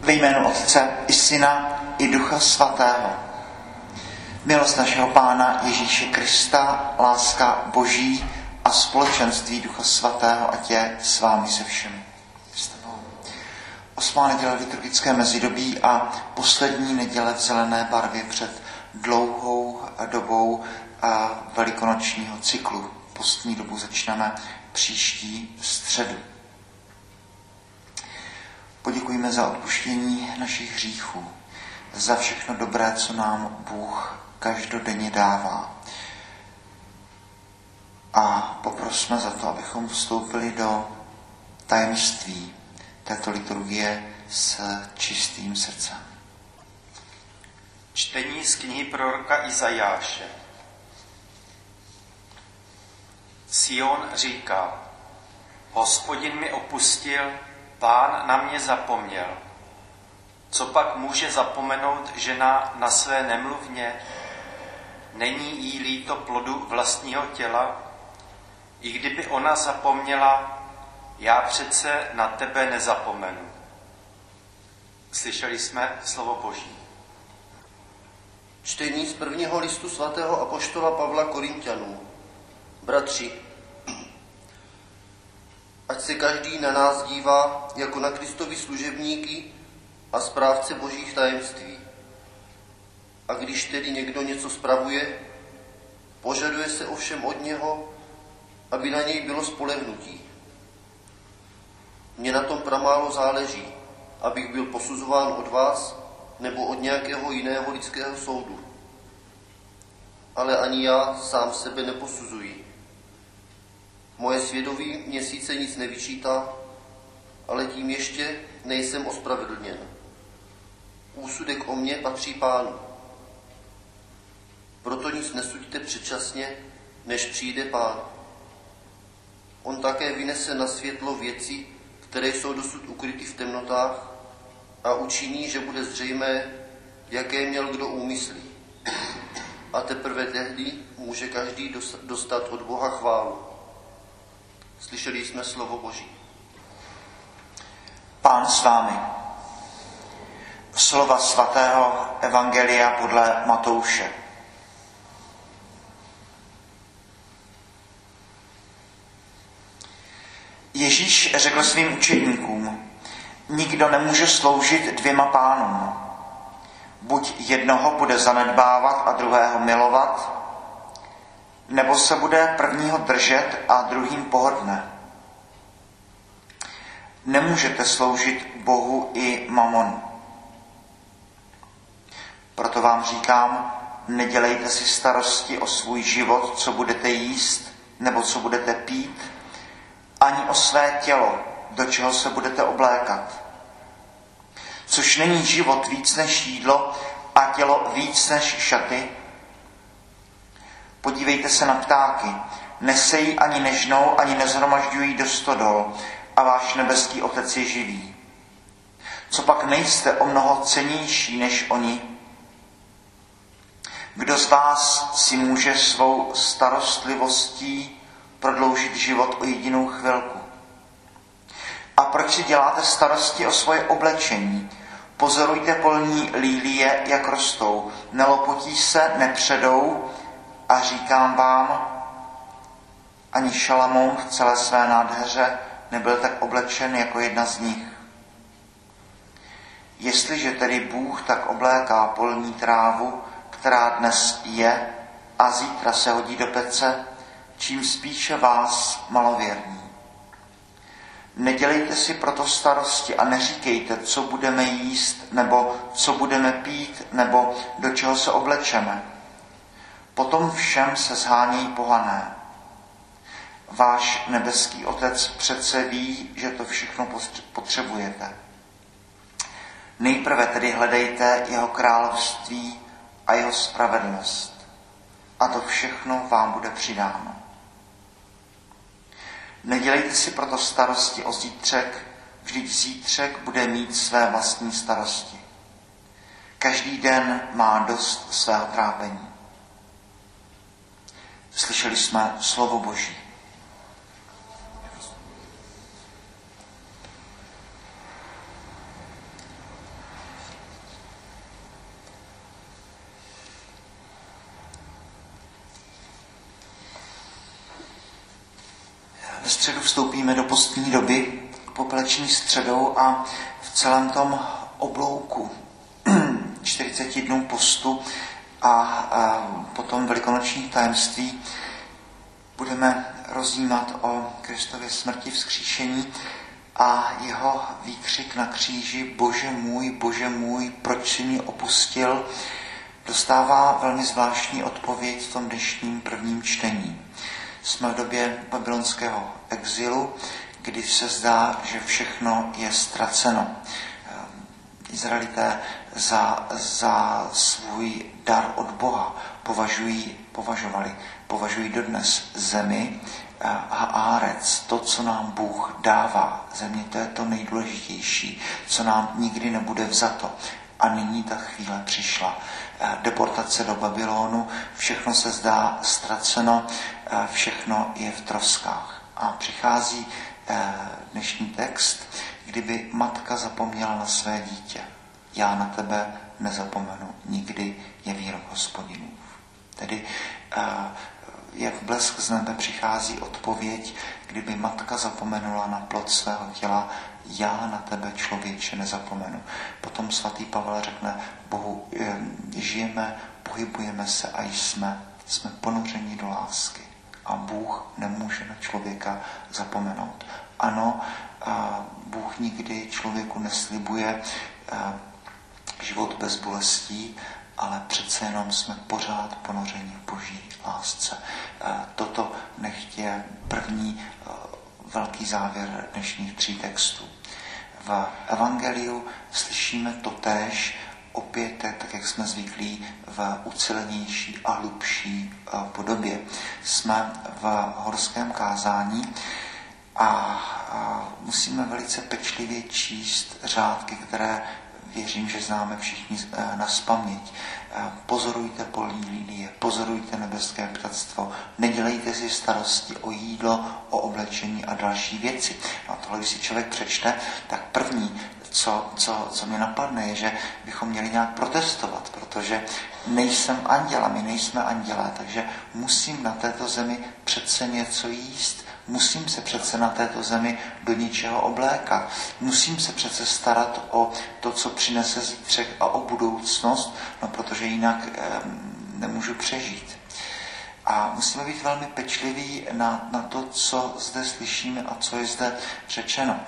Ve jménu Otce i Syna i Ducha Svatého. Milost našeho Pána Ježíše Krista, láska Boží a společenství Ducha Svatého, ať je s vámi se všemi. Osmá neděle liturgické mezidobí a poslední neděle v zelené barvě před dlouhou dobou velikonočního cyklu. Postní dobu začneme příští středu. Poděkujeme za odpuštění našich hříchů, za všechno dobré, co nám Bůh každodenně dává. A poprosme za to, abychom vstoupili do tajemství této liturgie s čistým srdcem. Čtení z knihy proroka Izajáše. Sion říká: Hospodin mi opustil, Pán na mě zapomněl. Co pak může zapomenout žena na své nemluvně? Není jí líto plodu vlastního těla? I kdyby ona zapomněla, já přece na tebe nezapomenu. Slyšeli jsme slovo Boží. Čtení z prvního listu svatého apoštola Pavla Korinťanům. Bratři, ať se každý na nás dívá jako na Kristovi služebníky a správce božích tajemství. A když tedy někdo něco spravuje, požaduje se ovšem od něho, aby na něj bylo spolehnutí. Mně na tom pramálo záleží, abych byl posuzován od vás nebo od nějakého jiného lidského soudu. Ale ani já sám sebe neposuzuji. Moje svědomí mě sice nic nevyčítá, ale tím ještě nejsem ospravedlněn. Úsudek o mně patří Pánu. Proto nic nesuďte předčasně, než přijde Pán. On také vynese na světlo věci, které jsou dosud ukryty v temnotách, a učiní, že bude zřejmé, jaké měl kdo úmysly. A teprve tehdy může každý dostat od Boha chválu. Slyšeli jsme slovo Boží. Pán s vámi. Slova svatého Evangelia podle Matouše. Ježíš řekl svým učedníkům: Nikdo nemůže sloužit dvěma pánům. Buď jednoho bude zanedbávat a druhého milovat, nebo se bude prvního držet a druhým pohrdne. Nemůžete sloužit Bohu i mamonu. Proto vám říkám, nedělejte si starosti o svůj život, co budete jíst, nebo co budete pít, ani o své tělo, do čeho se budete oblékat. Což není život víc než jídlo a tělo víc než šaty? Podívejte se na ptáky. Nesejí ani nežnou, ani nezhromažďují do stodol, a váš nebeský Otec je živý. Co pak nejste o mnoho cennější než oni? Kdo z vás si může svou starostlivostí prodloužit život o jedinou chvilku? A proč si děláte starosti o svoje oblečení? Pozorujte polní lílie, jak rostou. Nelopotí se, nepředou, a říkám vám, ani Šalamoun v celé své nádheře nebyl tak oblečen jako jedna z nich. Jestliže tedy Bůh tak obléká polní trávu, která dnes je a zítra se hodí do pece, čím spíše vás, malověrní. Nedělejte si proto starosti a neříkejte, co budeme jíst, nebo co budeme pít, nebo do čeho se oblečeme. Potom všem se shánějí pohané. Váš nebeský Otec přece ví, že to všechno potřebujete. Nejprve tedy hledejte jeho království a jeho spravedlnost, a to všechno vám bude přidáno. Nedělejte si proto starosti o zítřek, vždyť zítřek bude mít své vlastní starosti. Každý den má dost svého trápení. Slyšeli jsme slovo Boží. středu vstoupíme do postní doby, popeleční středou a v celém tom oblouku 40 dnů postu a potom velikonoční tajemství budeme rozjímat o Kristově smrti, vzkříšení a jeho výkřik na kříži Bože můj, proč jsi mě opustil, dostává velmi zvláštní odpověď v tom dnešním prvním čtení. Jsme v době babylonského exilu, kdy se zdá, že všechno je ztraceno. Izraelité za svůj dar od Boha považují dodnes zemi a Árec, to, co nám Bůh dává. Země, to je to nejdůležitější, co nám nikdy nebude vzato. A nyní ta chvíle přišla. Deportace do Babylonu, všechno se zdá ztraceno, všechno je v troskách. A přichází dnešní text, kdyby matka zapomněla na své dítě. Já na tebe nezapomenu, nikdy je výrok Hospodinův. Tedy jak blesk z nebe přichází odpověď, kdyby matka zapomenula na plod svého těla, já na tebe, člověče, nezapomenu. Potom svatý Pavel řekne Bohu, žijeme, pohybujeme se a jsme ponořeni do lásky. A Bůh nemůže na člověka zapomenout. Ano, Bůh nikdy člověku neslibuje život bez bolestí, ale přece jenom jsme pořád ponořeni v Boží lásce. Toto nechť je první velký závěr dnešních 3 textů. V evangeliu slyšíme totéž, opět tak, jak jsme zvyklí, v ucelenější a hlubší podobě. Jsme v horském kázání a musíme velice pečlivě číst řádky, které věřím, že známe všichni nazpaměť. Pozorujte polní lilie, pozorujte nebeské ptactvo, nedělejte si starosti o jídlo, o oblečení a další věci. No a tohle, když si člověk přečte, tak první, co mě napadne, je, že bychom měli nějak protestovat, protože nejsem anděla, my nejsme andělé, takže musím na této zemi přece něco jíst. Musím se přece na této zemi do něčeho oblékat. Musím se přece starat o to, co přinese zítřek a o budoucnost, no protože jinak nemůžu přežít. A musíme být velmi pečliví na to, co zde slyšíme a co je zde řečeno.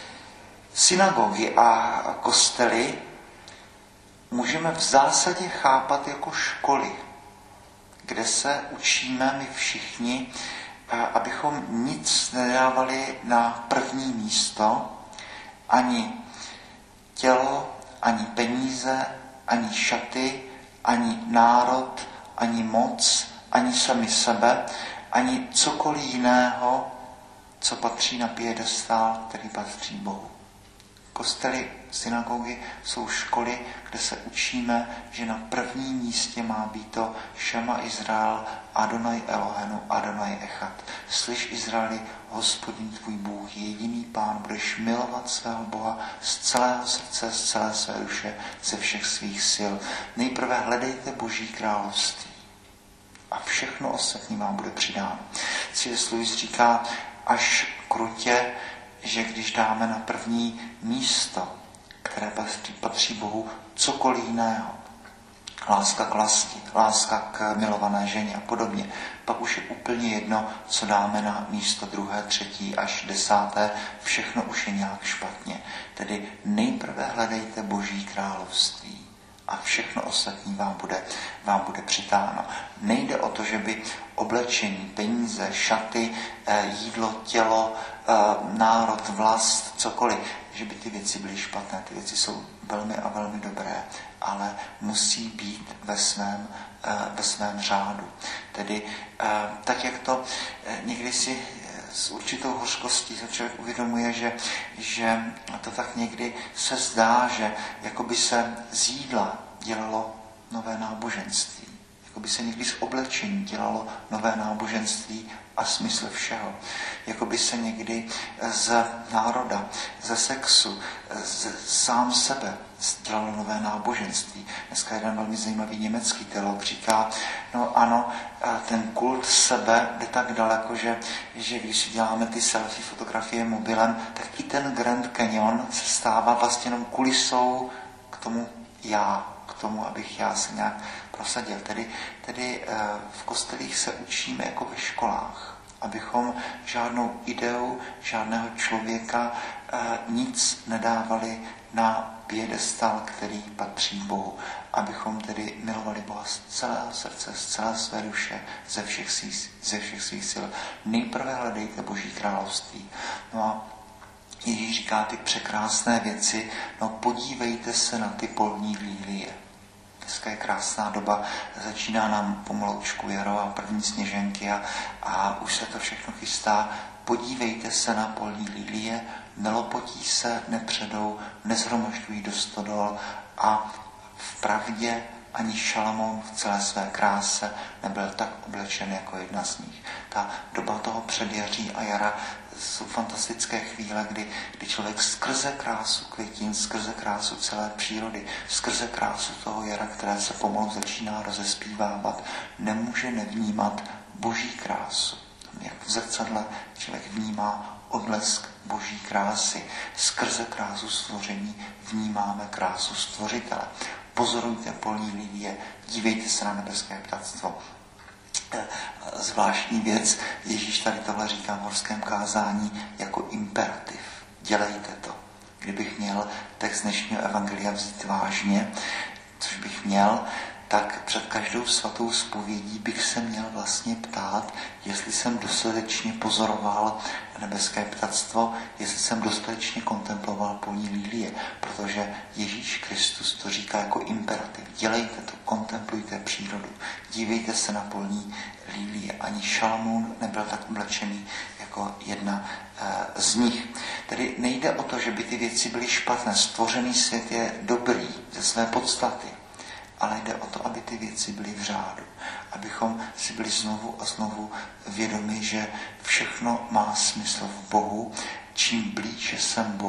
Synagogy a kostely můžeme v zásadě chápat jako školy, kde se učíme my všichni, abychom nic nedávali na první místo, ani tělo, ani peníze, ani šaty, ani národ, ani moc, ani sami sebe, ani cokoliv jiného, co patří na piedestál, který patří Bohu. Kostely, synagogy jsou školy, kde se učíme, že na prvním místě má být to Šema Izrael, Adonai Elohenu, Adonai Echad. Slyš, Izraeli, Hospodin tvůj Bůh, jediný Pán, budeš milovat svého Boha z celého srdce, z celé své duše, ze všech svých sil. Nejprve hledejte Boží království a všechno ostatní vám bude přidáno. C.S. Lewis říká až krutě, že když dáme na první místo, které patří Bohu, cokoliv jiného, láska k vlasti, láska k milované ženě a podobně, pak už je úplně jedno, co dáme na místo 2., 3. až 10. Všechno už je nějak špatně. Tedy nejprve hledejte Boží království a všechno ostatní vám bude přitáno. Nejde o to, že by oblečení, peníze, šaty, jídlo, tělo, národ, vlast, cokoliv, že by ty věci byly špatné. Ty věci jsou velmi a velmi dobré, ale musí být ve svém řádu. Tedy tak, jak to někdy si s určitou hořkostí se člověk uvědomuje, že to tak někdy se zdá, že jakoby se z jídla dělalo nové náboženství. Jako by se někdy z oblečení dělalo nové náboženství a smysl všeho. Jako by se někdy z národa, ze sexu, sám sebe dělalo nové náboženství. Dneska jeden velmi zajímavý německý teolog říká, no ano, ten kult sebe jde tak daleko, že když si děláme ty selfie fotografie mobilem, tak i ten Grand Canyon se stává vlastně jenom kulisou k tomu já, k tomu, abych já se nějak prosadil. Tedy v kostelích se učíme jako ve školách, abychom žádnou ideu, žádného člověka nic nedávali na piedestal, který patří Bohu. Abychom tedy milovali Boha z celého srdce, z celé své duše, ze všech svých sil. Nejprve hledejte Boží království. No a Ježíš říká ty překrásné věci, no podívejte se na ty polní lílie. Dneska je krásná doba, začíná nám pomaloučku jaro a první sněženky a už se to všechno chystá. Podívejte se na polní lílie, nelopotí se, nepředou, nezhromažďují do stodol a v pravdě ani Šalamoun v celé své kráse nebyl tak oblečen jako jedna z nich. Ta doba toho předjaří a jara jsou fantastické chvíle, kdy člověk skrze krásu květin, skrze krásu celé přírody, skrze krásu toho jara, které se pomalu začíná rozespívávat, nemůže nevnímat Boží krásu. Jak v zrcadle člověk vnímá odlesk Boží krásy. Skrze krásu stvoření vnímáme krásu stvořitele. Pozorujte polní lilie, dívejte se na nebeské ptactvo. Zvláštní věc, Ježíš tady tohle říká v horském kázání jako imperativ. Dělejte to. Kdybych měl text dnešního evangelia vzít vážně, což bych měl, tak před každou svatou zpovědí bych se měl vlastně ptát, jestli jsem dostatečně pozoroval nebeské ptactvo, jestli jsem dostatečně kontemploval polní lílie, protože Ježíš Kristus to říká jako imperativ. Dělejte to, kontemplujte přírodu, dívejte se na polní lílie. Ani Šalamoun nebyl tak oblečený jako jedna z nich. Tedy nejde o to, že by ty věci byly špatné. Stvořený svět je dobrý ze své podstaty. Ale jde o to, aby ty věci byly v řádu. Abychom si byli znovu a znovu vědomi, že všechno má smysl v Bohu. Čím blíže jsem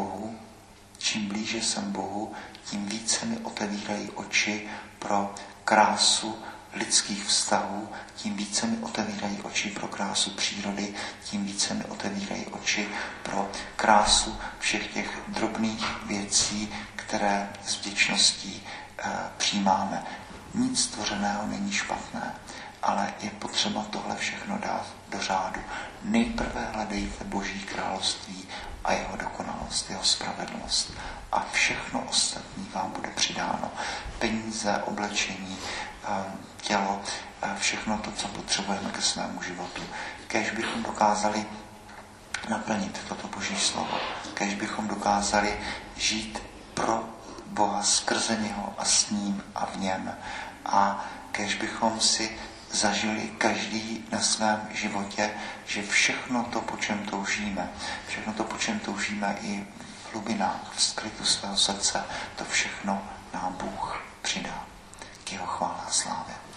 Bohu, tím více mi otevírají oči pro krásu lidských vztahů, tím více mi otevírají oči pro krásu přírody, tím více mi otevírají oči pro krásu všech těch drobných věcí, které s vděčností přijímáme. Nic stvořeného není špatné, ale je potřeba tohle všechno dát do řádu. Nejprve hledejte Boží království a jeho dokonalost, jeho spravedlnost. A všechno ostatní vám bude přidáno. Peníze, oblečení, tělo, všechno to, co potřebujeme ke svému životu. Kéž bychom dokázali naplnit toto Boží slovo. Kéž bychom dokázali žít pro Boha skrze něho a s ním a v něm. A kéž bychom si zažili každý na svém životě, že všechno to, po čem toužíme i v hlubinách, v skrytu svého srdce, to všechno nám Bůh přidá. K jeho chvále a slávě.